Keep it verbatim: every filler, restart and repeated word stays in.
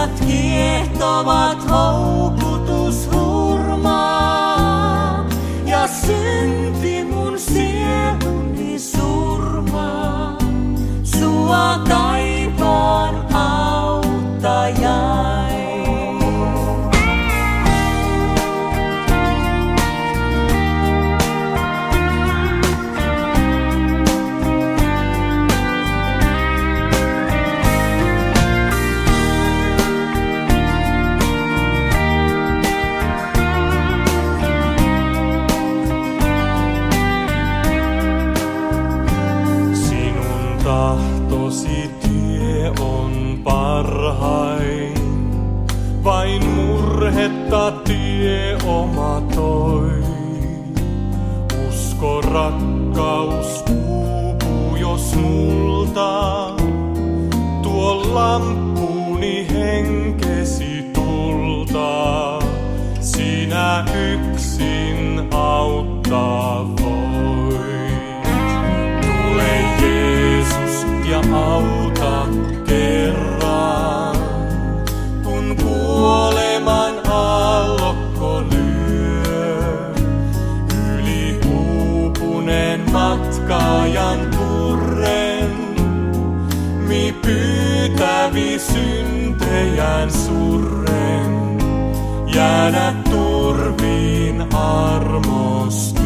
Minut kiehtovat houkutus hurmaa ja synti mun sieluni surmaa. Sua kaipaan auttajai. Tahtosi tie on parhain, vain murhetta tie oma toi. Usko rakkaus uupuu jos multa, tuo lamppuni henkesi tulta. Sinä yksin auttaa voit. Tule Jeesus ja auta kerran, kun kuoleman aallokko lyö. Yli uupuneen matkaajan purren, mi pyytävi syntejään surren, jäädä turviin armosta.